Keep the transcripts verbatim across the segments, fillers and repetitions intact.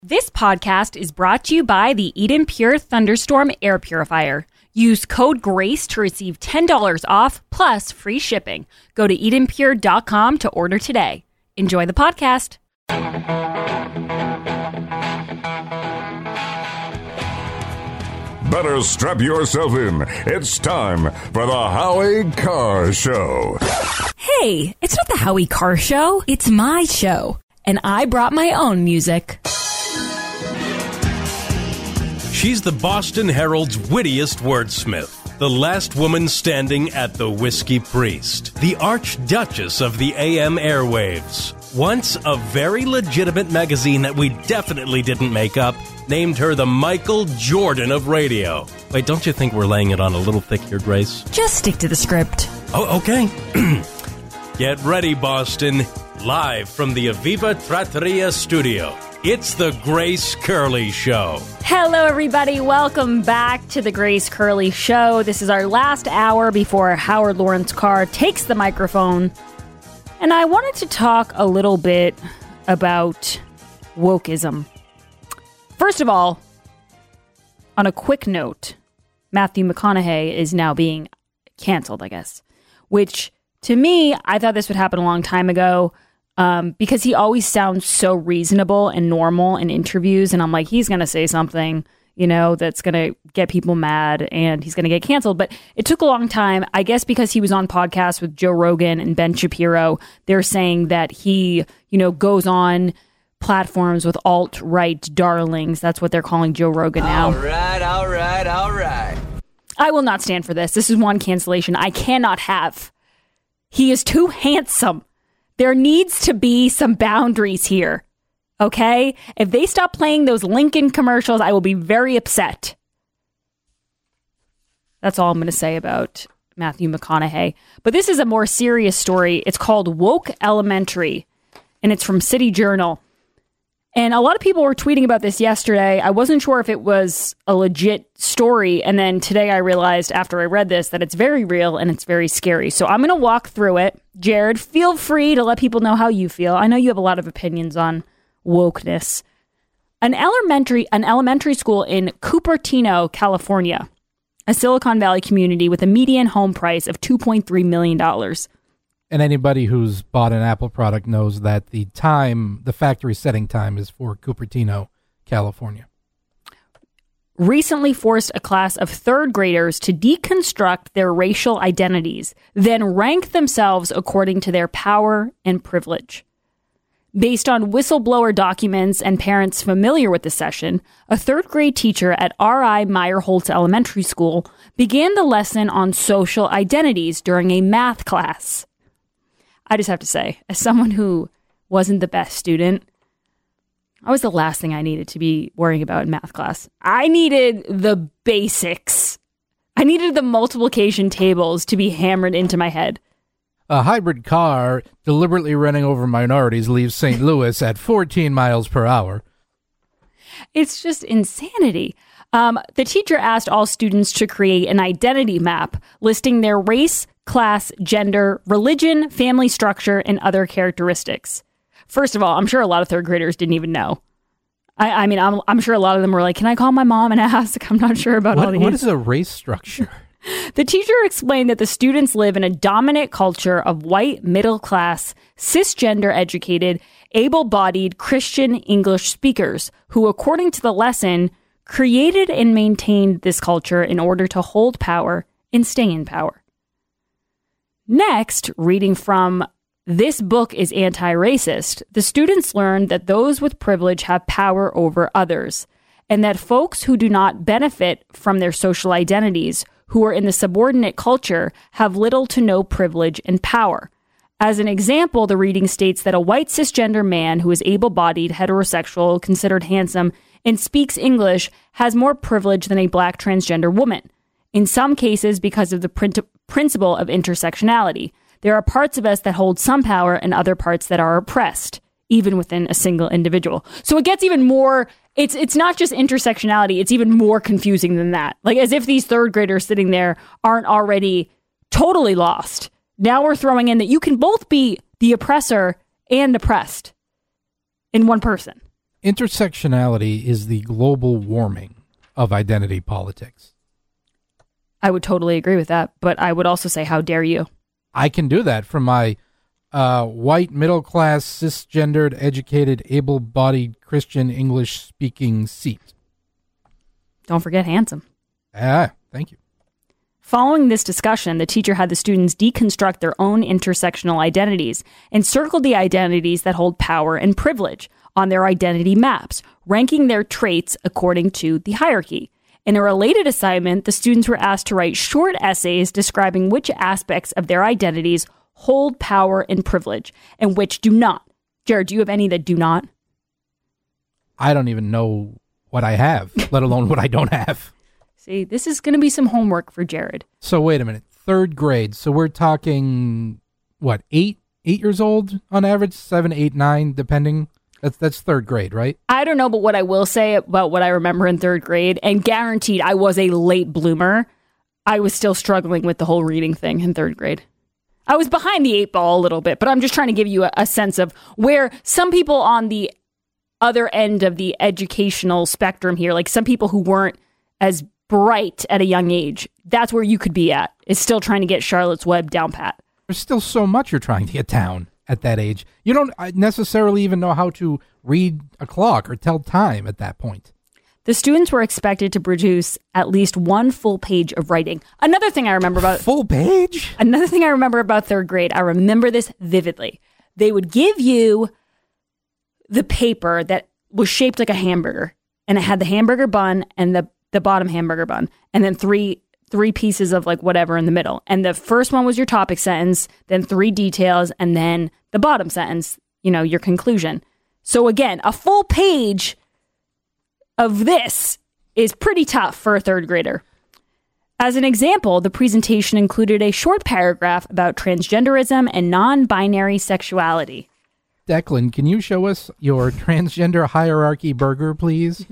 This podcast is brought to you by the Eden Pure Thunderstorm Air Purifier. Use code GRACE to receive ten dollars off plus free shipping. Go to eden pure dot com to order today. Enjoy the podcast. Better strap yourself in. It's time for the Howie Carr Show. Hey, it's not the Howie Carr Show. It's my show. And I brought my own music. She's the Boston Herald's wittiest wordsmith, the last woman standing at the Whiskey Priest, the Archduchess of the A M airwaves. Once a very legitimate magazine that we definitely didn't make up named her the Michael Jordan of radio. Wait, don't you think we're laying it on a little thick here, Grace? Just stick to the script. Oh, okay. Get ready, Boston. Live from the Aviva Trattoria studio. It's the Grace Curley Show. Hello, everybody. Welcome back to the Grace Curley Show. This is our last hour before Howard Lawrence Carr takes the microphone. And I wanted to talk a little bit about wokeism. First of all, on a quick note, Matthew McConaughey is now being canceled, I guess. Which, to me, I thought this would happen a long time ago. Um, because he always sounds so reasonable and normal in interviews. And I'm like, he's going to say something, you know, that's going to get people mad and he's going to get canceled. But it took a long time, I guess, because he was on podcasts with Joe Rogan and Ben Shapiro. They're saying that he, you know, goes on platforms with alt-right darlings. That's what they're calling Joe Rogan now. All right, all right, all right. I will not stand for this. This is one cancellation I cannot have. He is too handsome. There needs to be some boundaries here, okay? If they stop playing those Lincoln commercials, I will be very upset. That's all I'm going to say about Matthew McConaughey. But this is a more serious story. It's called Woke Elementary, and it's from City Journal. And a lot of people were tweeting about this yesterday. I wasn't sure if it was a legit story. And then today I realized after I read this that it's very real and it's very scary. So I'm going to walk through it. Jared, feel free to let people know how you feel. I know you have a lot of opinions on wokeness. An elementary, an elementary school in Cupertino, California, a Silicon Valley community with a median home price of two point three million dollars. And anybody who's bought an Apple product knows that the time, the factory setting time is for Cupertino, California. Recently forced a class of third graders to deconstruct their racial identities, then rank themselves according to their power and privilege. Based on whistleblower documents and parents familiar with the session, a third grade teacher at R I Meyerholtz Elementary School began the lesson on social identities during a math class. I just have to say, as someone who wasn't the best student, I was the last thing I needed to be worrying about in math class. I needed the basics. I needed the multiplication tables to be hammered into my head. A hybrid car deliberately running over minorities leaves Saint Louis at fourteen miles per hour. It's just insanity. Um, the teacher asked all students to create an identity map listing their race, class, gender, religion, family structure, and other characteristics. First of all, I'm sure a lot of third graders didn't even know. I, I mean, I'm, I'm sure a lot of them were like, can I call my mom and ask? I'm not sure about what, all these. What is a race structure? The teacher explained that the students live in a dominant culture of white, middle-class, cisgender educated, able-bodied Christian English speakers who, according to the lesson, created and maintained this culture in order to hold power and stay in power. Next, reading from This Book is Anti-Racist, the students learned that those with privilege have power over others, and that folks who do not benefit from their social identities, who are in the subordinate culture, have little to no privilege and power. As an example, the reading states that a white cisgender man who is able-bodied, heterosexual, considered handsome, and speaks English has more privilege than a black transgender woman. In some cases, because of the print- principle of intersectionality, there are parts of us that hold some power and other parts that are oppressed, even within a single individual. So it gets even more, it's it's not just intersectionality, it's even more confusing than that. Like as if these third graders sitting there aren't already totally lost. Now we're throwing in that you can both be the oppressor and oppressed in one person. Intersectionality is the global warming of identity politics. I would totally agree with that, but I would also say, how dare you? I can do that from my uh, white, middle-class, cisgendered, educated, able-bodied, Christian, English-speaking seat. Don't forget handsome. Ah, thank you. Following this discussion, the teacher had the students deconstruct their own intersectional identities and circle the identities that hold power and privilege on their identity maps, ranking their traits according to the hierarchy. In a related assignment, the students were asked to write short essays describing which aspects of their identities hold power and privilege and which do not. Jared, do you have any that do not? I don't even know what I have, let alone what I don't have. See, this is going to be some homework for Jared. So wait a minute. Third grade. So we're talking, what, eight? Eight years old on average? Seven, eight, nine, depending? That's that's third grade, right? I don't know, but what I will say about what I remember in third grade, and guaranteed I was a late bloomer, I was still struggling with the whole reading thing in third grade. I was behind the eight ball a little bit, but I'm just trying to give you a, a sense of where some people on the other end of the educational spectrum here, like some people who weren't as bright at a young age, that's where you could be at, is still trying to get Charlotte's Web down pat. There's still so much you're trying to get down at that age. You don't necessarily even know how to read a clock or tell time at that point. The students were expected to produce at least one full page of writing. Another thing I remember about... Full page? Another thing I remember about third grade, I remember this vividly. They would give you the paper that was shaped like a hamburger, and it had the hamburger bun and the, the bottom hamburger bun, and then three three pieces of like whatever in the middle. And the first one was your topic sentence, then three details, and then the bottom sentence, you know, your conclusion. So again, a full page of this is pretty tough for a third grader. As an example, the presentation included a short paragraph about transgenderism and non-binary sexuality. Declan, can you show us your transgender hierarchy burger, please?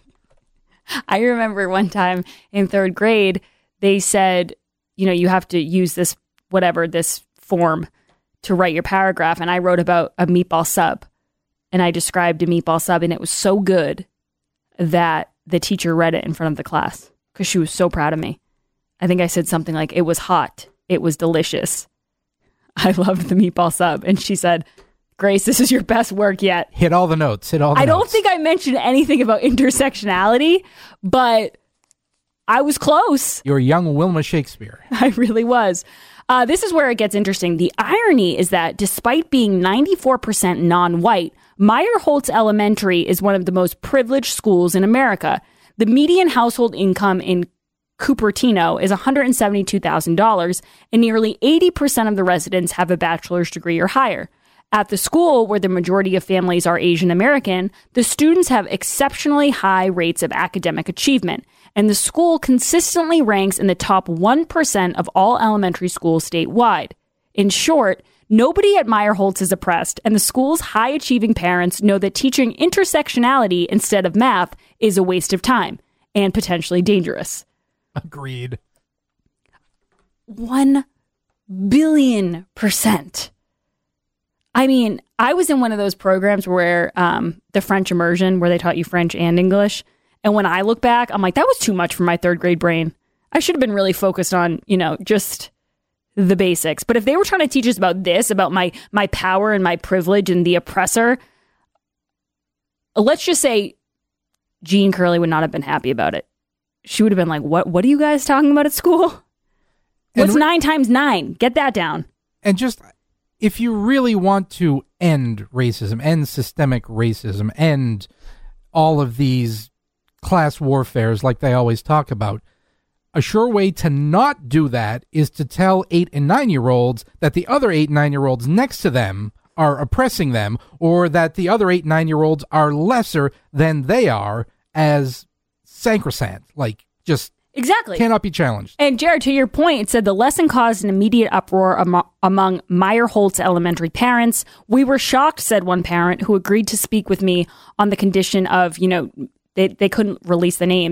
I remember one time in third grade, they said, you know, you have to use this, whatever, this form to write your paragraph. And I wrote about a meatball sub. And I described a meatball sub, and it was so good that the teacher read it in front of the class because she was so proud of me. I think I said something like, it was hot. It was delicious. I loved the meatball sub. And she said, Grace, this is your best work yet. Hit all the notes. Hit all the I notes. don't think I mentioned anything about intersectionality, but I was close. You're young Wilma Shakespeare. I really was. Uh, this is where it gets interesting. The irony is that despite being ninety-four percent non-white, Meyerholtz Elementary is one of the most privileged schools in America. The median household income in Cupertino is one hundred seventy-two thousand dollars, and nearly eighty percent of the residents have a bachelor's degree or higher. At the school, where the majority of families are Asian American, the students have exceptionally high rates of academic achievement, and the school consistently ranks in the top one percent of all elementary schools statewide. In short, nobody at Meyerholtz is oppressed, and the school's high-achieving parents know that teaching intersectionality instead of math is a waste of time and potentially dangerous. Agreed. One billion percent. I mean, I was in one of those programs where um, the French immersion, where they taught you French and English. And when I look back, I'm like, that was too much for my third grade brain. I should have been really focused on, you know, just the basics. But if they were trying to teach us about this, about my my power and my privilege and the oppressor, let's just say Jean Curley would not have been happy about it. She would have been like, what, what are you guys talking about at school? What's re- nine times nine? Get that down. And just... if you really want to end racism, end systemic racism, end all of these class warfares like they always talk about, a sure way to not do that is to tell eight and nine-year-olds that the other eight and nine-year-olds next to them are oppressing them, or that the other eight and nine-year-olds are lesser than they are as sacrosanct, like just... Exactly. Cannot be challenged. And Jared, to your point, it said the lesson caused an immediate uproar am- among Meyerholtz elementary parents. We were shocked, said one parent, who agreed to speak with me on the condition of, you know, they, they couldn't release the names,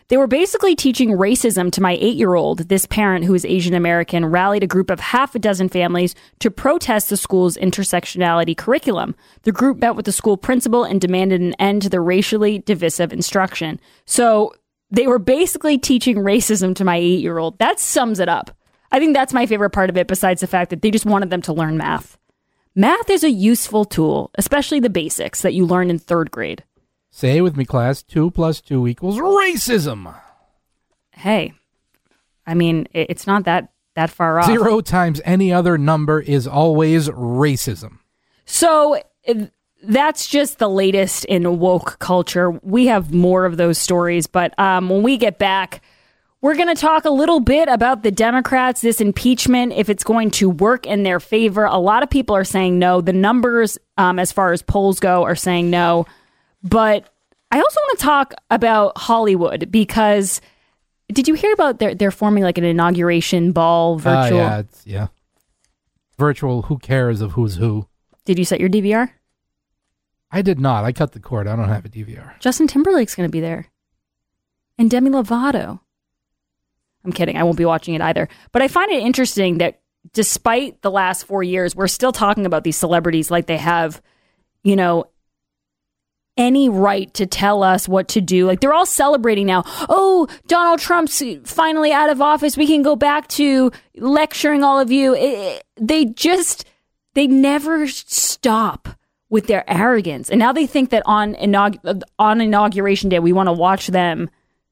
They were basically teaching racism to my eight-year-old. This parent, who is Asian American, rallied a group of half a dozen families to protest the school's intersectionality curriculum. The group met with the school principal and demanded an end to the racially divisive instruction. So they were basically teaching racism to my eight-year-old. That sums it up. I think that's my favorite part of it, besides the fact that they just wanted them to learn math. Math is a useful tool, especially the basics that you learn in third grade. Say with me, class. Two plus two equals racism. Hey, I mean, it's not that, that far off. Zero times any other number is always racism. So that's just the latest in woke culture. We have more of those stories, but um, when we get back, we're going to talk a little bit about the Democrats, this impeachment, if it's going to work in their favor. A lot of people are saying no. The numbers, um, as far as polls go, are saying no. But I also want to talk about Hollywood, because did you hear about they're, they're forming like an inauguration ball virtual? Uh, yeah, it's, yeah. Virtual, who cares of who's who? Did you set your D V R? I did not. I cut the cord. I don't have a D V R. Justin Timberlake's going to be there. And Demi Lovato. I'm kidding. I won't be watching it either. But I find it interesting that despite the last four years, we're still talking about these celebrities like they have, you know, any right to tell us what to do. Like, they're all celebrating now. Oh, Donald Trump's finally out of office. We can go back to lecturing all of you. It, it, they just, they never stop with their arrogance. And now they think that on, inaug- on Inauguration Day, we want to watch them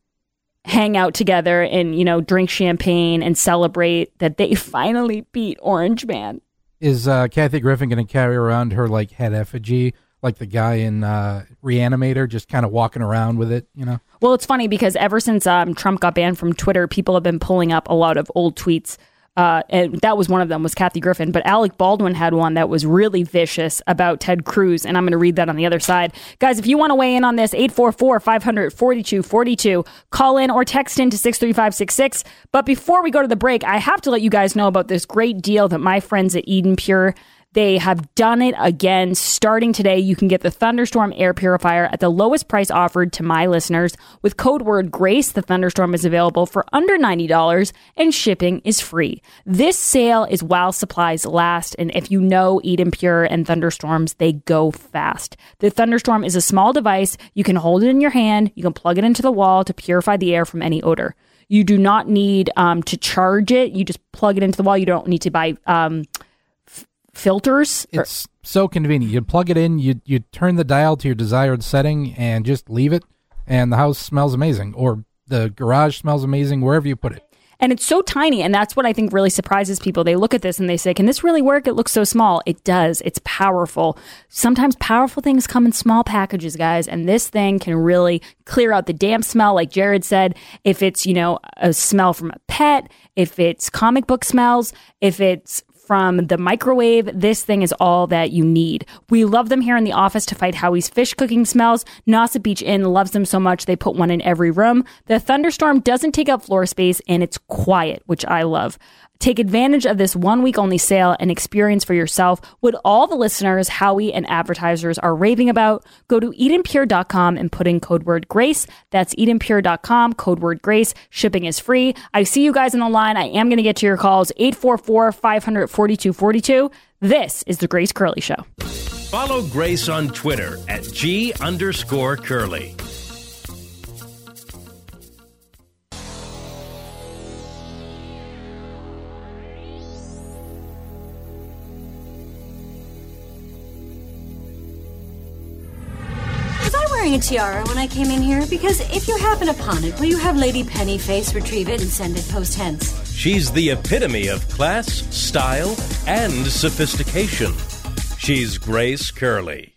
hang out together and, you know, drink champagne and celebrate that they finally beat Orange Man. Is uh, Kathy Griffin going to carry around her, like, head effigy, like the guy in uh, Reanimator, just kind of walking around with it, you know? Well, it's funny because ever since um, Trump got banned from Twitter, people have been pulling up a lot of old tweets. Uh, and that was one of them, was Kathy Griffin. But Alec Baldwin had one that was really vicious about Ted Cruz. And I'm going to read that on the other side. Guys, if you want to weigh in on this, eight four four, five hundred, forty-two forty-two. Call in or text in to six three five six six. But before we go to the break, I have to let you guys know about this great deal that my friends at Eden Pure, they have done it again. Starting today, you can get the Thunderstorm air purifier at the lowest price offered to my listeners. With code word GRACE, the Thunderstorm is available for under ninety dollars and shipping is free. This sale is while supplies last, and if you know Eden Pure and Thunderstorms, they go fast. The Thunderstorm is a small device. You can hold it in your hand. You can plug it into the wall to purify the air from any odor. You do not need um, to charge it. You just plug it into the wall. You don't need to buy Um, filters. It's so convenient. You plug it in, you you turn the dial to your desired setting and just leave it, and the house smells amazing, or the garage smells amazing, wherever you put it. And it's so tiny, and that's what I think really surprises people. They look at this and they say, can this really work? It looks so small. It does. It's powerful. Sometimes powerful things come in small packages, guys, and this thing can really clear out the damp smell, like Jared said. If it's, you know, a smell from a pet, if it's comic book smells, if it's from the microwave, this thing is all that you need. We love them here in the office to fight Howie's fish cooking smells. Nauset Beach Inn loves them so much they put one in every room. The Thunderstorm doesn't take up floor space and it's quiet, which I love. Take advantage of this one week only sale and experience for yourself what all the listeners, Howie, and advertisers are raving about. Go to eden pure dot com and put in code word GRACE. That's eden pure dot com, code word GRACE. Shipping is free. I see you guys on the line. I am going to get to your calls. eight four four, five hundred, forty-two forty-two. This is the Grace Curley Show. Follow Grace on Twitter at G underscore Curley. Wearing a tiara when I came in here, because if you happen upon it, will you have Lady Pennyface retrieve it and send it post hence? She's the epitome of class, style, and sophistication. She's Grace Curley.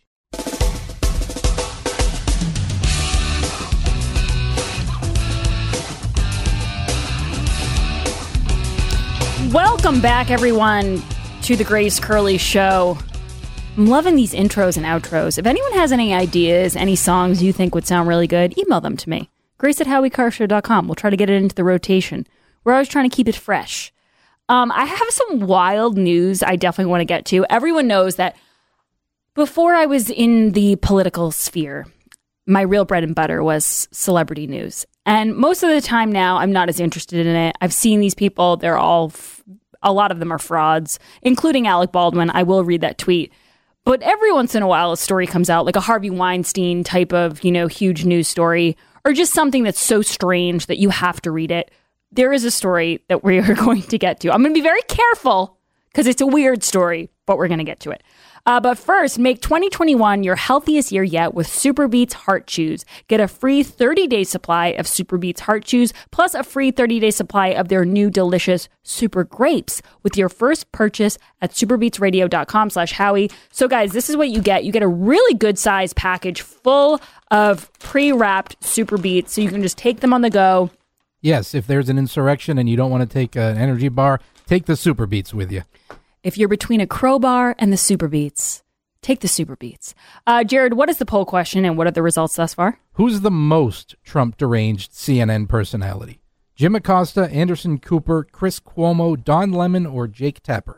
Welcome back, everyone, to the Grace Curley Show. I'm loving these intros and outros. If anyone has any ideas, any songs you think would sound really good, email them to me. Grace at howie car show dot com. We'll try to get it into the rotation. We're always trying to keep it fresh. Um, I have some wild news I definitely want to get to. Everyone knows that before I was in the political sphere, my real bread and butter was celebrity news. And most of the time now, I'm not as interested in it. I've seen these people. They're all, f- a lot of them are frauds, including Alec Baldwin. I will read that tweet. But every once in a while, a story comes out, like a Harvey Weinstein type of, you know, huge news story, or just something that's so strange that you have to read it. There is a story that we are going to get to. I'm going to be very careful because it's a weird story, but we're going to get to it. Uh, but first, make twenty twenty-one your healthiest year yet with Superbeets Heart Chews. Get a free thirty-day supply of Superbeets Heart Chews, plus a free thirty-day supply of their new delicious Super Grapes with your first purchase at superbeetsradio.com slash Howie. So guys, this is what you get. You get a really good size package full of pre-wrapped Superbeets, so you can just take them on the go. Yes, if there's an insurrection and you don't want to take an energy bar, take the Superbeets with you. If you're between a crowbar and the Superbeets, take the Superbeets. Uh, Jared, what is the poll question and what are the results thus far? Who's the most Trump-deranged C N N personality? Jim Acosta, Anderson Cooper, Chris Cuomo, Don Lemon, or Jake Tapper?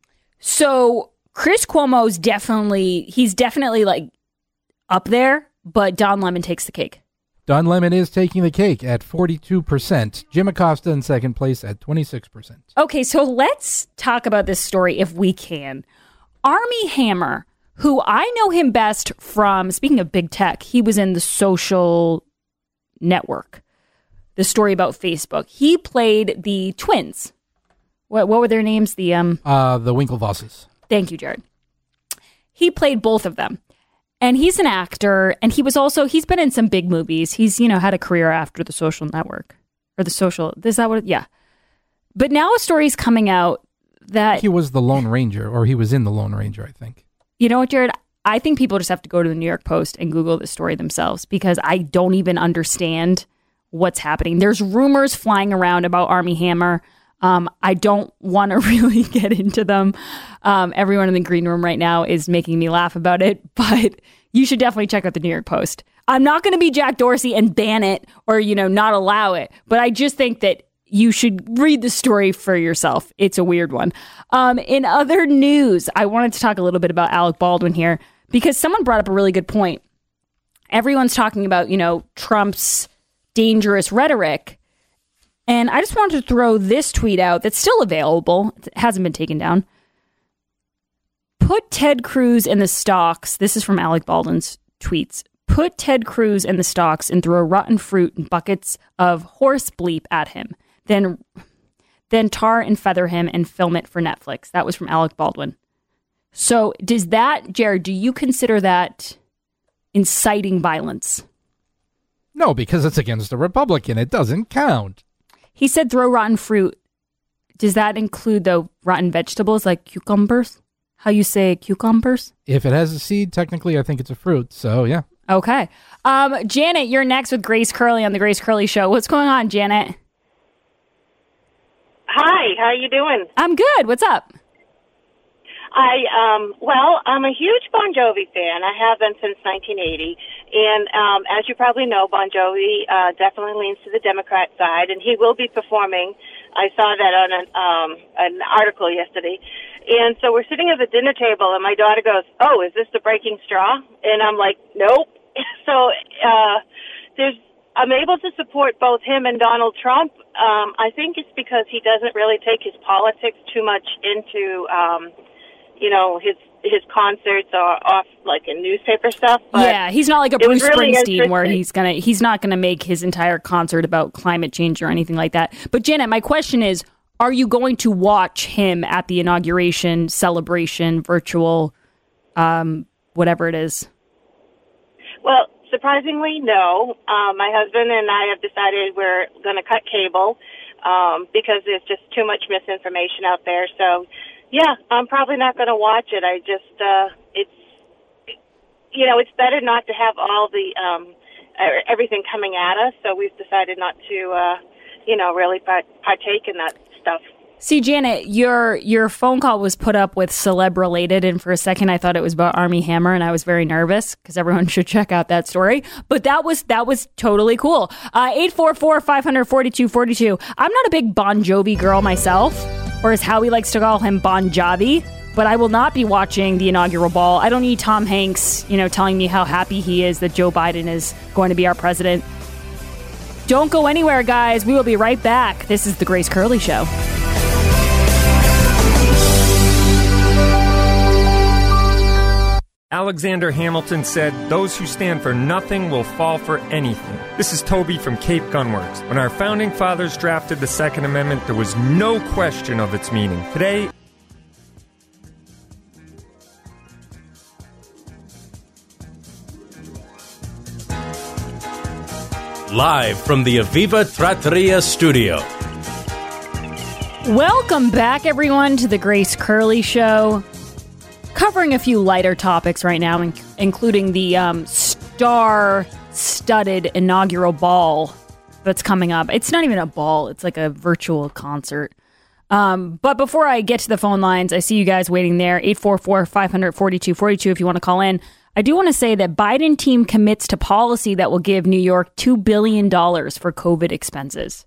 So Chris Cuomo's definitely, he's definitely like up there, but Don Lemon takes the cake. Don Lemon is taking the cake at forty-two percent. Jim Acosta in second place at twenty-six percent. Okay, so let's talk about this story if we can. Armie Hammer, who I know him best from, speaking of big tech, he was in The Social Network, the story about Facebook. He played the twins. What what were their names? The um uh the Winklevosses. Thank you, Jared. He played both of them. And he's an actor, and he was also, he's been in some big movies. He's, you know, had a career after The Social Network. Or The Social, is that what, yeah. But now a story's coming out that... He was the Lone Ranger, or he was in the Lone Ranger, I think. You know what, Jared? I think people just have to go to the New York Post and Google the story themselves, because I don't even understand what's happening. There's rumors flying around about Armie Hammer. Um, I don't want to really get into them. Um, everyone in the green room right now is making me laugh about it, but you should definitely check out the New York Post. I'm not going to be Jack Dorsey and ban it or, you know, not allow it, but I just think that you should read the story for yourself. It's a weird one. Um, in other news, I wanted to talk a little bit about Alec Baldwin here because someone brought up a really good point. Everyone's talking about, you know, Trump's dangerous rhetoric. And I just wanted to throw this tweet out that's still available. It hasn't been taken down. Put Ted Cruz in the stocks. This is from Alec Baldwin's tweets. Put Ted Cruz in the stocks and throw rotten fruit and buckets of horse bleep at him. Then, then tar and feather him and film it for Netflix. That was from Alec Baldwin. So does that, Jared, do you consider that inciting violence? No, because it's against a Republican. It doesn't count. He said throw rotten fruit. Does that include, though, rotten vegetables like cucumbers? How you say cucumbers? If it has a seed, technically, I think it's a fruit. So, yeah. Okay. Um, Janet, you're next with Grace Curley on The Grace Curley Show. What's going on, Janet? Hi, how are you doing? I'm good. What's up? I, um, well, I'm a huge Bon Jovi fan. I have been since nineteen eighty. And um, as you probably know, Bon Jovi uh, definitely leans to the Democrat side, and he will be performing. I saw that on an, um, an article yesterday. And so we're sitting at the dinner table, and my daughter goes, oh, is this the breaking straw? And I'm like, nope. so uh, there's, I'm able to support both him and Donald Trump. Um, I think it's because he doesn't really take his politics too much into um you know, his his concerts are off like in newspaper stuff. But yeah, he's not like a Bruce really Springsteen where he's gonna he's not gonna make his entire concert about climate change or anything like that. But Janet, my question is, are you going to watch him at the inauguration celebration, virtual, um, whatever it is? Well, surprisingly, no. Um, my husband and I have decided we're going to cut cable um, because there's just too much misinformation out there. So. Yeah, I'm probably not going to watch it. I just, uh, it's, you know, it's better not to have all the, um, everything coming at us. So we've decided not to, uh, you know, really part- partake in that stuff. See, Janet, your your phone call was put up with celeb related, and for a second I thought it was about Armie Hammer, and I was very nervous because everyone should check out that story. But that was that was totally cool. Uh, eight four four, five hundred, forty-two forty-two. I'm not a big Bon Jovi girl myself, or as Howie likes to call him, Bon Jovi. But I will not be watching the inaugural ball. I don't need Tom Hanks, you know, telling me how happy he is that Joe Biden is going to be our president. Don't go anywhere, guys. We will be right back. This is The Grace Curley Show. Alexander Hamilton said, "Those who stand for nothing will fall for anything." This is Toby from Cape Gunworks. When our founding fathers drafted the Second Amendment, there was no question of its meaning. Today, Live from the Aviva Trattoria studio. Welcome back, everyone, to The Grace Curley Show. Covering a few lighter topics right now, in- including the um, star-studded inaugural ball that's coming up. It's not even a ball. It's like a virtual concert. Um, but before I get to the phone lines, I see you guys waiting there. eight four four, five hundred, forty-two forty-two if you want to call in. I do want to say that Biden team commits to policy that will give New York two billion dollars for COVID expenses.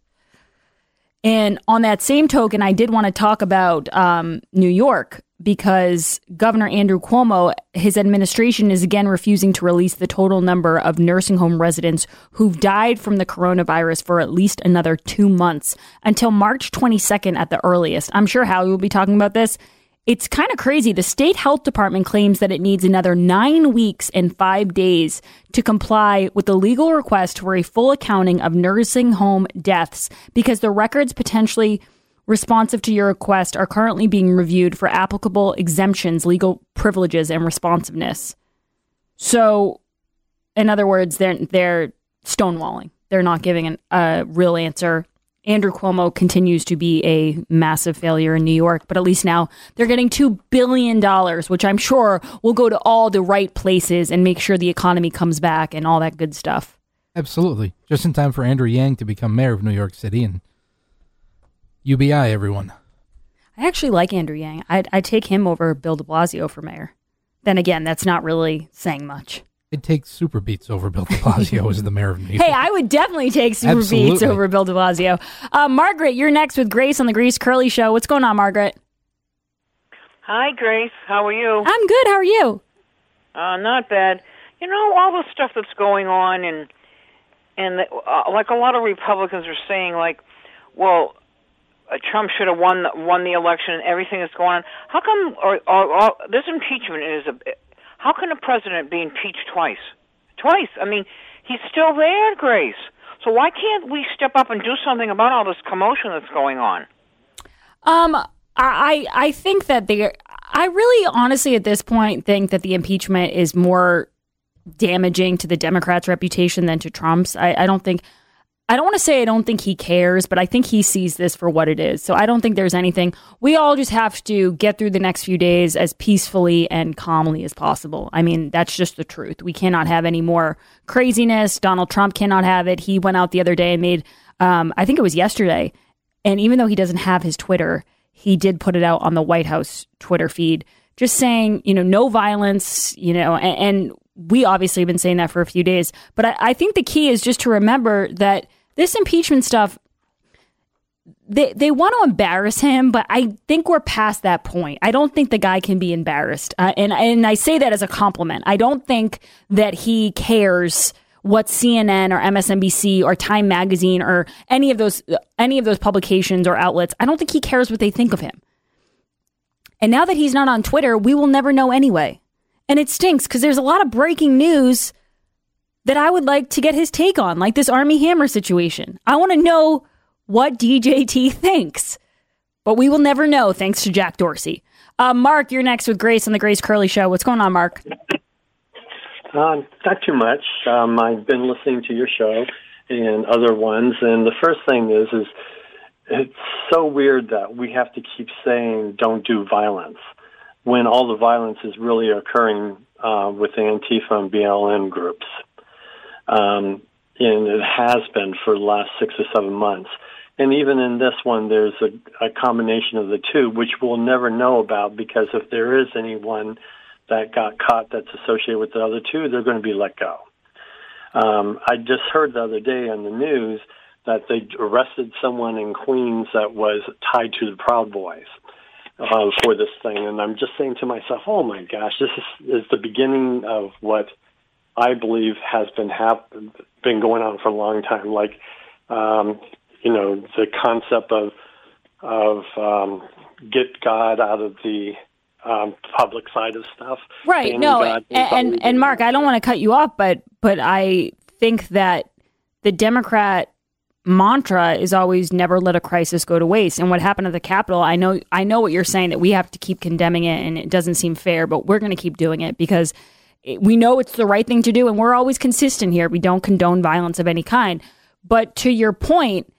And on that same token, I did want to talk about um, New York, because Governor Andrew Cuomo, his administration is again refusing to release the total number of nursing home residents who've died from the coronavirus for at least another two months until March twenty-second at the earliest. I'm sure Howie will be talking about this. It's kind of crazy. The state health department claims that it needs another nine weeks and five days to comply with the legal request for a full accounting of nursing home deaths, because the records potentially responsive to your request are currently being reviewed for applicable exemptions, legal privileges, and responsiveness. So, in other words, they're, they're stonewalling. They're not giving an, a real answer. Andrew Cuomo continues to be a massive failure in New York, but at least now they're getting two billion dollars, which I'm sure will go to all the right places and make sure the economy comes back and all that good stuff. Absolutely. Just in time for Andrew Yang to become mayor of New York City, and U B I, everyone. I actually like Andrew Yang. I'd, I'd take him over Bill de Blasio for mayor. Then again, that's not really saying much. It takes Super Beats over Bill de Blasio as the mayor of New York. Hey, I would definitely take Super Absolutely. Beats over Bill de Blasio. Uh, Margaret, you're next with Grace on the Grace Curley Show. What's going on, Margaret? Hi, Grace. How are you? I'm good. How are you? Uh, not bad. You know, all the stuff that's going on, and and the, uh, like a lot of Republicans are saying, like, well, uh, Trump should have won the, won the election and everything that's going on. How come or, or, or, this impeachment is a... How can a president be impeached twice? Twice. I mean, he's still there, Grace. So why can't we step up and do something about all this commotion that's going on? Um, I I think that they. I really, honestly, at this point, think that the impeachment is more damaging to the Democrats' reputation than to Trump's. I, I don't think. I don't want to say I don't think he cares, but I think he sees this for what it is. So I don't think there's anything. We all just have to get through the next few days as peacefully and calmly as possible. I mean, that's just the truth. We cannot have any more craziness. Donald Trump cannot have it. He went out the other day and made, um, I think it was yesterday, and even though he doesn't have his Twitter, he did put it out on the White House Twitter feed, just saying, you know, no violence, you know, and, and we obviously have been saying that for a few days. But I, I think the key is just to remember that this impeachment stuff, they they want to embarrass him, but I think we're past that point. I don't think the guy can be embarrassed. Uh, and, and I say that as a compliment. I don't think that he cares what C N N or M S N B C or Time Magazine or any of those any of those publications or outlets, I don't think he cares what they think of him. And now that he's not on Twitter, we will never know anyway. And it stinks because there's a lot of breaking news that I would like to get his take on, like this Armie Hammer situation. I want to know what D J T thinks, but we will never know thanks to Jack Dorsey. Uh, Mark, you're next with Grace on the Grace Curley Show. What's going on, Mark? Uh, not too much. Um, I've been listening to your show and other ones, and the first thing is, is it's so weird that we have to keep saying don't do violence when all the violence is really occurring uh, with Antifa and B L M groups. Um, and it has been for the last six or seven months. And even in this one, there's a, a combination of the two, which we'll never know about, because if there is anyone that got caught that's associated with the other two, they're going to be let go. Um, I just heard the other day on the news that they arrested someone in Queens that was tied to the Proud Boys uh, for this thing. And I'm just saying to myself, oh, my gosh, this is, is the beginning of what I believe has been hap- been going on for a long time. Like um, you know, the concept of of um, get God out of the um, public side of stuff. Right. No, and, and, and Mark, I don't want to cut you off, but but I think that the Democrat mantra is always never let a crisis go to waste. And what happened at the Capitol, I know I know what you're saying, that we have to keep condemning it and it doesn't seem fair, but we're going to keep doing it because it, we know it's the right thing to do. And we're always consistent here. We don't condone violence of any kind. But to your point,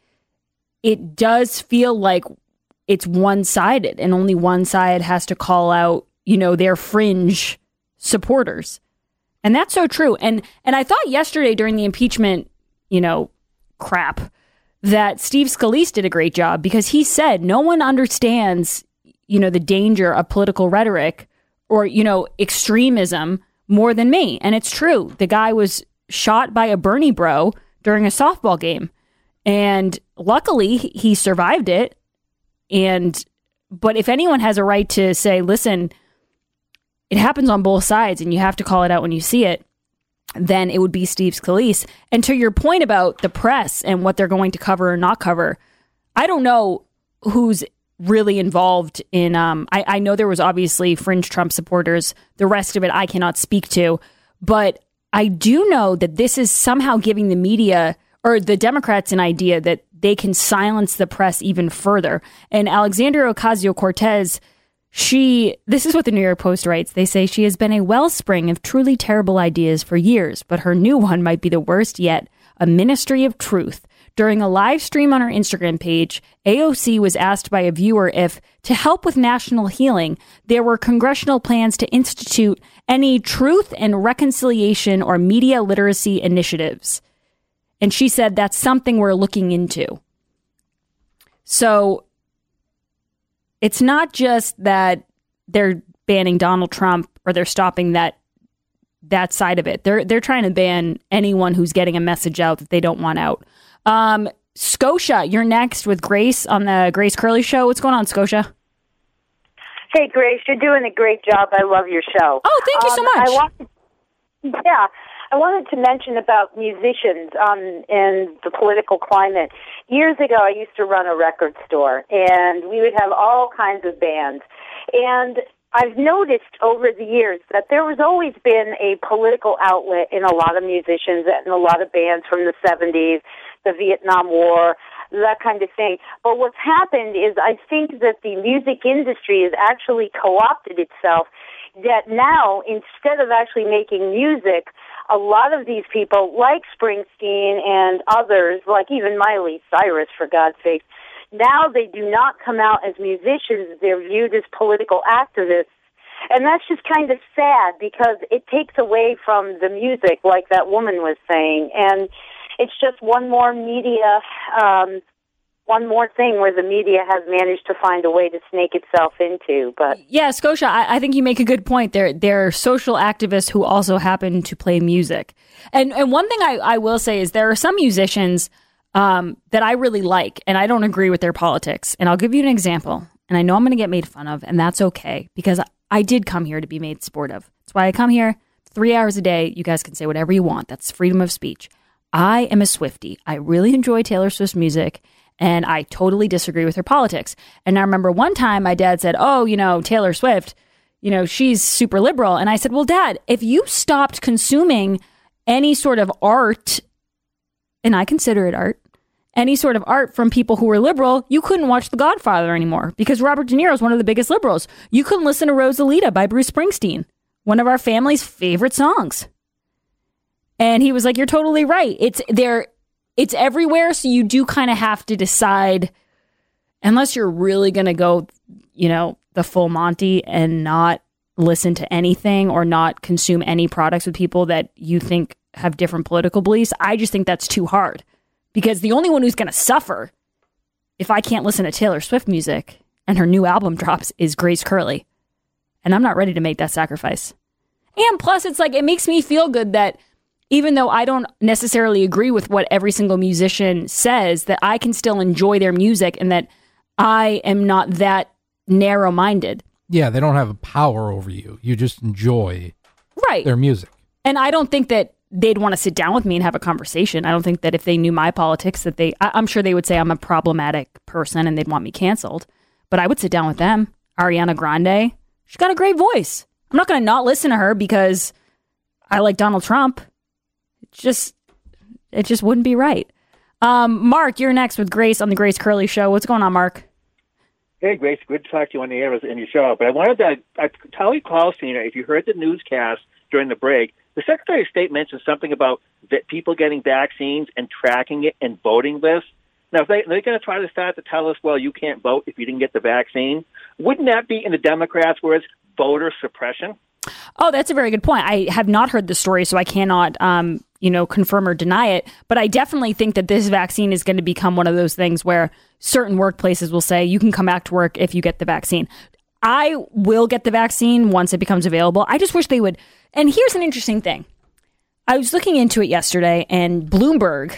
it does feel like it's one-sided and only one side has to call out, you know, their fringe supporters. And that's so true. And and I thought yesterday during the impeachment, you know, crap, that Steve Scalise did a great job because he said no one understands, you know, the danger of political rhetoric or, you know, extremism more than me. And it's true. The guy was shot by a Bernie bro during a softball game. And luckily he survived it. And but if anyone has a right to say, listen, it happens on both sides and you have to call it out when you see it, then it would be Steve Scalise. And to your point about the press and what they're going to cover or not cover, I don't know who's really involved in, um, I, I know there was obviously fringe Trump supporters. The rest of it I cannot speak to. But I do know that this is somehow giving the media or the Democrats an idea that they can silence the press even further. And Alexandria Ocasio-Cortez, she, this is what the New York Post writes. They say she has been a wellspring of truly terrible ideas for years, but her new one might be the worst yet, a ministry of truth. During a live stream on her Instagram page, A O C was asked by a viewer if, to help with national healing, there were congressional plans to institute any truth and reconciliation or media literacy initiatives. And she said, that's something we're looking into. So it's not just that they're banning Donald Trump or they're stopping that that side of it. They're they're trying to ban anyone who's getting a message out that they don't want out. Um, Scotia, you're next with Grace on the Grace Curley Show. What's going on, Scotia? Hey, Grace, you're doing a great job. I love your show. Oh, thank you so um, much. I want, yeah. I wanted to mention about musicians um, and the political climate. Years ago, I used to run a record store, and we would have all kinds of bands. And I've noticed over the years that there has always been a political outlet in a lot of musicians and a lot of bands from the seventies, the Vietnam War, that kind of thing. But what's happened is I think that the music industry has actually co-opted itself, that now, instead of actually making music, a lot of these people, like Springsteen and others, like even Miley Cyrus, for God's sake, now they do not come out as musicians. They're viewed as political activists. And that's just kind of sad because it takes away from the music, like that woman was saying. And it's just one more media, um, one more thing where the media has managed to find a way to snake itself into. But yeah, Scotia, I, I think you make a good point. They're, they're social activists who also happen to play music. And and one thing I, I will say is there are some musicians um, that I really like, and I don't agree with their politics. And I'll give you an example. And I know I'm going to get made fun of, and that's okay, because I, I did come here to be made sport of. That's why I come here three hours a day. You guys can say whatever you want. That's freedom of speech. I am a Swiftie. I really enjoy Taylor Swift's music. And I totally disagree with her politics. And I remember one time my dad said, oh, you know, Taylor Swift, you know, she's super liberal. And I said, well, Dad, if you stopped consuming any sort of art, and I consider it art, any sort of art from people who were liberal, you couldn't watch The Godfather anymore because Robert De Niro is one of the biggest liberals. You couldn't listen to Rosalita by Bruce Springsteen, one of our family's favorite songs. And he was like, you're totally right. It's there. It's everywhere, so you do kind of have to decide, unless you're really going to go, you know, the full Monty and not listen to anything or not consume any products with people that you think have different political beliefs. I just think that's too hard, because the only one who's going to suffer if I can't listen to Taylor Swift music and her new album drops is Grace Curley. And I'm not ready to make that sacrifice. And plus, it's like, it makes me feel good that even though I don't necessarily agree with what every single musician says, that I can still enjoy their music and that I am not that narrow-minded. Yeah, they don't have a power over you. You just enjoy right. their music. And I don't think that they'd want to sit down with me and have a conversation. I don't think that if they knew my politics that they, I, I'm sure they would say I'm a problematic person and they'd want me canceled. But I would sit down with them. Ariana Grande, she's got a great voice. I'm not going to not listen to her because I like Donald Trump. It just, it just wouldn't be right. Um, Mark, you're next with Grace on the Grace Curley Show. What's going on, Mark? Hey, Grace, good to talk to you on the air in your show. But I wanted to I, tell you, Clausina, if you heard the newscast during the break, the Secretary of State mentioned something about that people getting vaccines and tracking it and voting lists. Now, if they, they're going to try to start to tell us, well, you can't vote if you didn't get the vaccine, wouldn't that be in the Democrats' words, voter suppression? Oh, that's a very good point. I have not heard the story, so I cannot, um, you know, confirm or deny it. But I definitely think that this vaccine is going to become one of those things where certain workplaces will say you can come back to work if you get the vaccine. I will get the vaccine once it becomes available. I just wish they would. And here's an interesting thing. I was looking into it yesterday, and Bloomberg,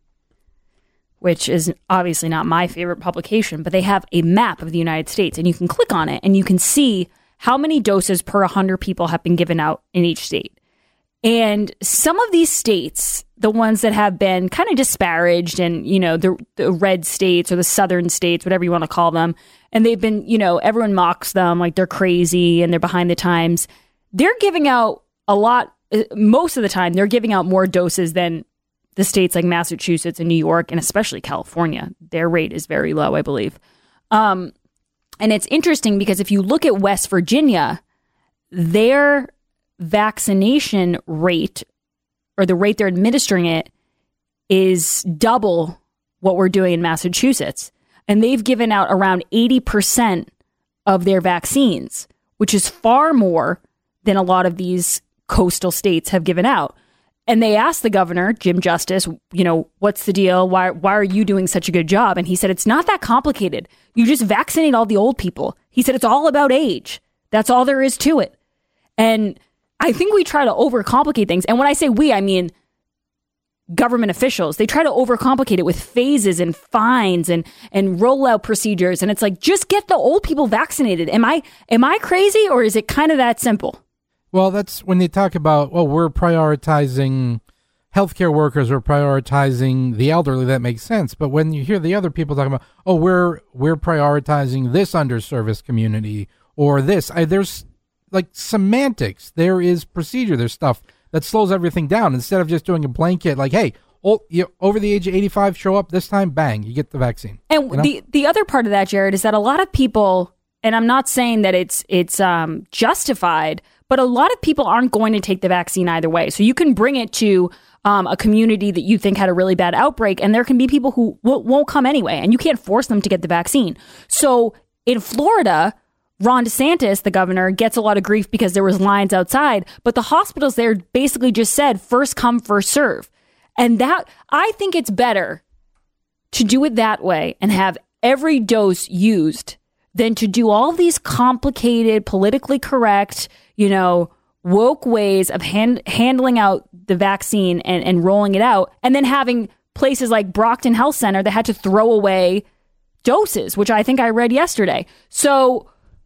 which is obviously not my favorite publication, but they have a map of the United States, and you can click on it and you can see how many doses per one hundred people have been given out in each state. And some of these states, the ones that have been kind of disparaged and, you know, the, the red states or the southern states, whatever you want to call them, and they've been, you know, everyone mocks them like they're crazy and they're behind the times. They're giving out a lot, most of the time, they're giving out more doses than the states like Massachusetts and New York, and especially California. Their rate is very low, I believe. Um, and it's interesting because if you look at West Virginia, their vaccination rate, or the rate they're administering it, is double what we're doing in Massachusetts. And they've given out around eighty percent of their vaccines, which is far more than a lot of these coastal states have given out. And they asked the governor, Jim Justice, you know, what's the deal? Why, why are you doing such a good job? And he said, it's not that complicated. You just vaccinate all the old people. He said, it's all about age. That's all there is to it. And I think we try to overcomplicate things. And when I say we, I mean government officials. They try to overcomplicate it with phases and fines and, and rollout procedures. And it's like, just get the old people vaccinated. Am I, am I crazy, or is it kind of that simple? Well, that's when they talk about, well, we're prioritizing healthcare workers, we're prioritizing the elderly, that makes sense. But when you hear the other people talking about, oh, we're we're prioritizing this underserviced community or this, I, there's like semantics. There is procedure. There's stuff that slows everything down instead of just doing a blanket like, hey, oh, you over the age of eighty-five, show up this time, bang, you get the vaccine. And you know? the the other part of that, Jared, is that a lot of people, and I'm not saying that it's it's um, justified, but a lot of people aren't going to take the vaccine either way. So you can bring it to um, a community that you think had a really bad outbreak, and there can be people who w- won't come anyway, and you can't force them to get the vaccine. So in Florida, Ron DeSantis, the governor, gets a lot of grief because there was lines outside, but the hospitals there basically just said first come, first serve. And that, I think it's better to do it that way and have every dose used than to do all these complicated, politically correct, you know, woke ways of hand, handling out the vaccine and, and rolling it out, and then having places like Brockton Health Center that had to throw away doses, which I think I read yesterday. So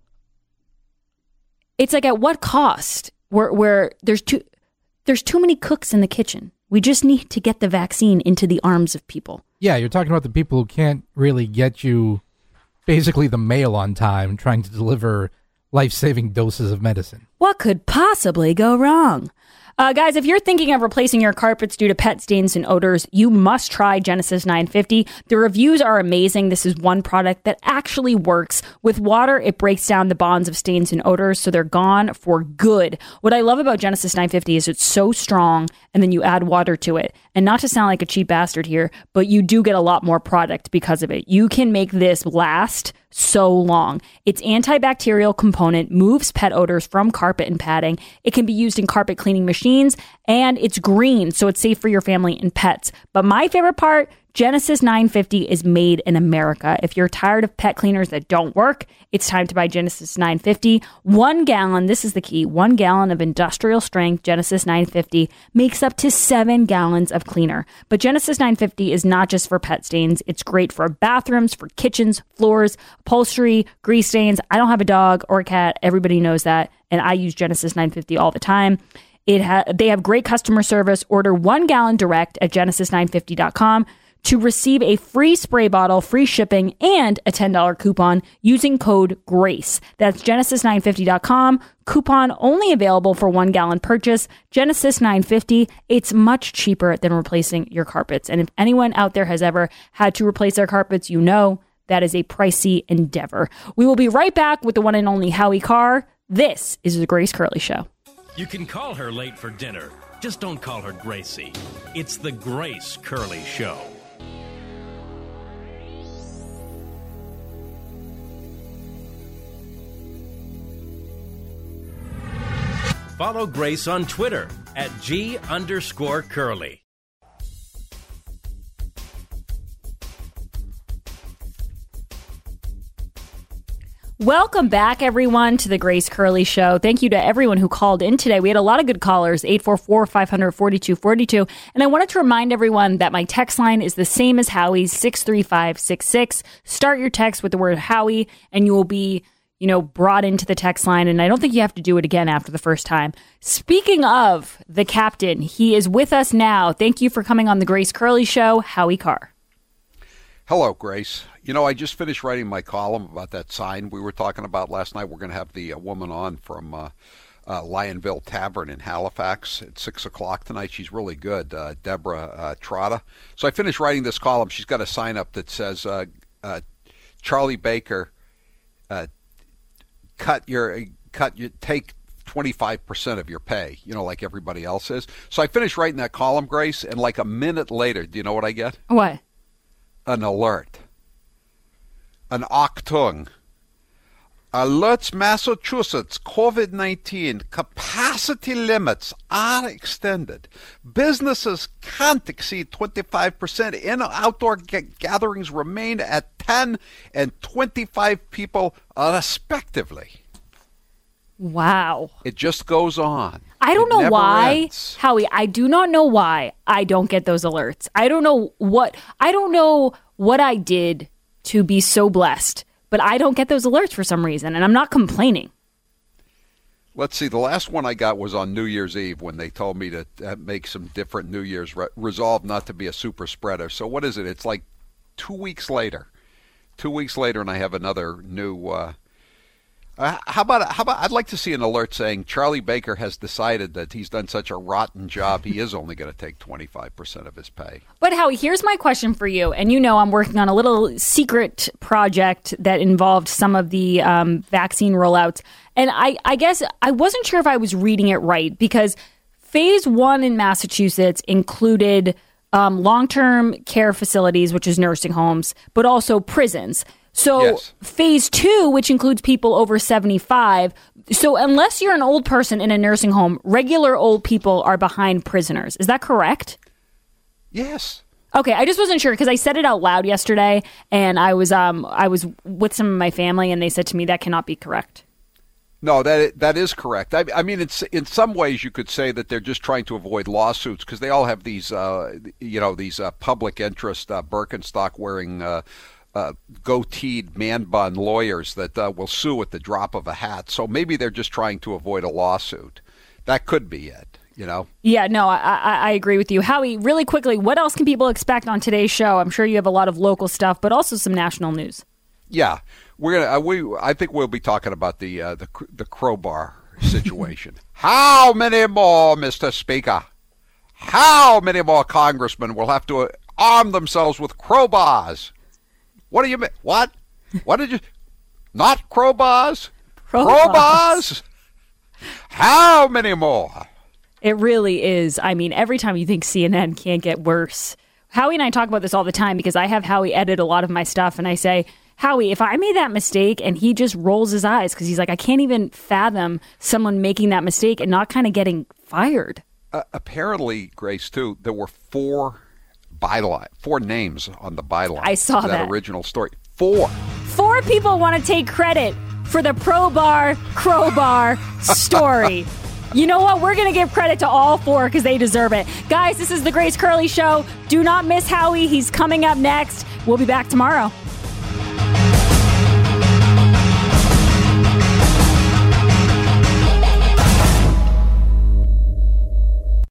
it's like, at what cost? Where where there's too there's too many cooks in the kitchen. We just need to get the vaccine into the arms of people. Yeah, you're talking about the people who can't really get you basically the mail on time, trying to deliver life-saving doses of medicine. What could possibly go wrong? Uh, guys, if you're thinking of replacing your carpets due to pet stains and odors, you must try Genesis nine fifty. The reviews are amazing. This is one product that actually works. With water, it breaks down the bonds of stains and odors, so they're gone for good. What I love about Genesis nine fifty is it's so strong, and then you add water to it. And not to sound like a cheap bastard here, but you do get a lot more product because of it. You can make this last so long. Its antibacterial component moves pet odors from carpet and padding. It can be used in carpet cleaning machines, and it's green, so it's safe for your family and pets. But my favorite part, Genesis nine fifty is made in America. If you're tired of pet cleaners that don't work, it's time to buy Genesis nine fifty. One gallon, this is the key, one gallon of industrial strength Genesis nine fifty makes up to seven gallons of cleaner. But Genesis nine fifty is not just for pet stains. It's great for bathrooms, for kitchens, floors, upholstery, grease stains. I don't have a dog or a cat. Everybody knows that. And I use Genesis nine fifty all the time. It ha- they have great customer service. Order one gallon direct at genesis nine fifty dot com to receive a free spray bottle, free shipping, and a ten dollars coupon using code GRACE. That's genesis nine fifty dot com. Coupon only available for one gallon purchase. Genesis nine fifty. It's much cheaper than replacing your carpets. And if anyone out there has ever had to replace their carpets, you know that is a pricey endeavor. We will be right back with the one and only Howie Carr. This is the Grace Curley Show. You can call her late for dinner. Just don't call her Gracie. It's the Grace Curley Show. Follow Grace on Twitter at G underscore Curly. Welcome back, everyone, to the Grace Curley Show. Thank you to everyone who called in today. We had a lot of good callers, eight four four, five hundred, forty-two forty-two. And I wanted to remind everyone that my text line is the same as Howie's, six three five six six. Start your text with the word Howie, and you will be, you know, brought into the text line. And I don't think you have to do it again after the first time. Speaking of the captain, he is with us now. Thank you for coming on the Grace Curley Show, Howie Carr. Hello, Grace. You know, I just finished writing my column about that sign we were talking about last night. We're going to have the uh, woman on from uh, uh, Lionville Tavern in Halifax at six o'clock tonight. She's really good, uh, Deborah uh, Trotta. So I finished writing this column. She's got a sign up that says, uh, uh, Charlie Baker, uh, cut your, cut your, take twenty-five percent of your pay, you know, like everybody else is. So I finished writing that column, Grace, and like a minute later, do you know what I get? What? An alert. An Achtung. Alerts Massachusetts, COVID nineteen, capacity limits are extended. Businesses can't exceed twenty-five percent. In outdoor g- gatherings remain at ten and twenty-five people respectively. Wow. It just goes on. I don't It know never why, ends. Howie, I do not know why I don't get those alerts. I don't know what, I don't know what I did to be so blessed, but I don't get those alerts for some reason, and I'm not complaining. Let's see. The last one I got was on New Year's Eve when they told me to uh, make some different New Year's re- resolve not to be a super spreader. So what is it? It's like two weeks later. Two weeks later, and I have another new. Uh, uh, how about how about? I'd like to see an alert saying Charlie Baker has decided that he's done such a rotten job. He is only going to take twenty-five percent of his pay. But Howie, here's my question for you. And you know I'm working on a little secret project that involved some of the um, vaccine rollouts. And I, I guess I wasn't sure if I was reading it right, because phase one in Massachusetts included um, long-term care facilities, which is nursing homes, but also prisons. So Yes. phase two, which includes people over seventy-five. So unless you're an old person in a nursing home, regular old people are behind prisoners. Is that correct? Yes. Okay, I just wasn't sure because I said it out loud yesterday, and I was um I was with some of my family, and they said to me that cannot be correct. No, that that is correct. I, I mean, it's in some ways you could say that they're just trying to avoid lawsuits because they all have these, uh, you know, these uh, public interest uh, Birkenstock wearing uh, uh, goateed man bun lawyers that uh, will sue at the drop of a hat. So maybe they're just trying to avoid a lawsuit. That could be it. You know. Yeah, no, I, I I agree with you, Howie. Really quickly, what else can people expect on today's show? I'm sure you have a lot of local stuff, but also some national news. Yeah, we're gonna. Uh, we I think we'll be talking about the uh, the the crowbar situation. How many more, Mister Speaker? How many more congressmen will have to uh, arm themselves with crowbars? What do you mean? What? What did you? Not crowbars? Crowbars. Crowbars? How many more? It really is. I mean, every time you think C N N can't get worse. Howie and I talk about this all the time because I have Howie edit a lot of my stuff, and I say, Howie, if I made that mistake, and he just rolls his eyes because he's like, I can't even fathom someone making that mistake and not kind of getting fired. Uh, apparently, Grace, too, there were four byline, four names on the byline. I saw that, that. original story. Four. Four people want to take credit for the Pro Bar Crowbar story. You know what? We're going to give credit to all four because they deserve it. Guys, this is the Grace Curley Show. Do not miss Howie. He's coming up next. We'll be back tomorrow.